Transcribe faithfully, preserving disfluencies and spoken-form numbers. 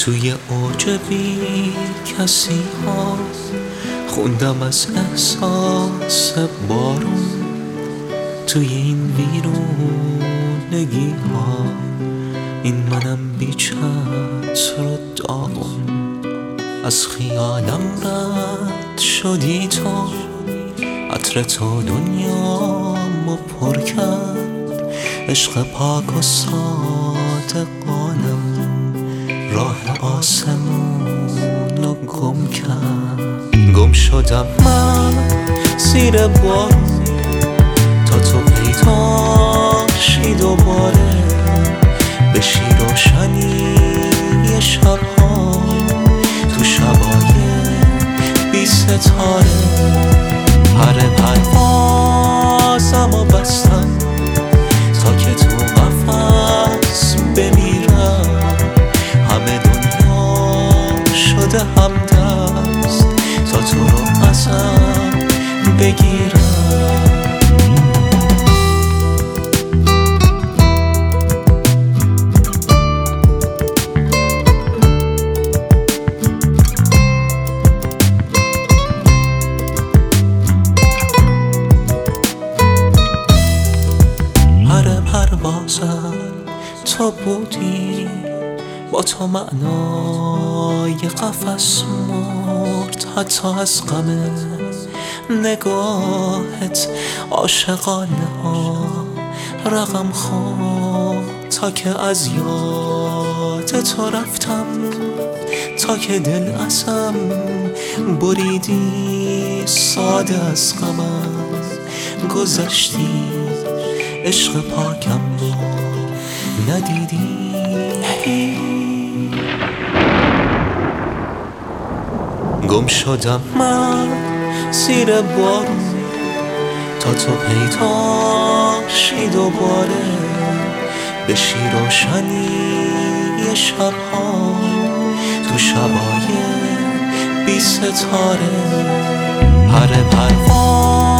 توی اوج بی کسی ها خوندم از احساس بارون توی این ویرونگی ها. این منم بی چتر و داغون از خیالم رد شدی تو، عطر تو دنیامو پر کرد. عشق پاک و صادقانم راه آسمون رو گم کرد. گم شدم من زیر بارون تا تو پیداشی دوباره، بشی روشنی شبها تو شبای بی ستاره. پر پروازم و بستم تا که تو قفس بمیرم. همه دنیا شده همدست تا تو رو ازم بگیرم. پروازم تو بودی، با تو معنای قفس مرد. حتی از غم نگاهت عاشقانه ها رقم خورد. تا که از یاد تو رفتم، تا که دل ازم بریدی. ساده از غمم گذشتی، عشق پاکم رو ندیدی. گم شدم من زیر بارون تا تو پیداشی دوباره، بشی روشنی شبها تو شبای بی ستاره. پر پروازم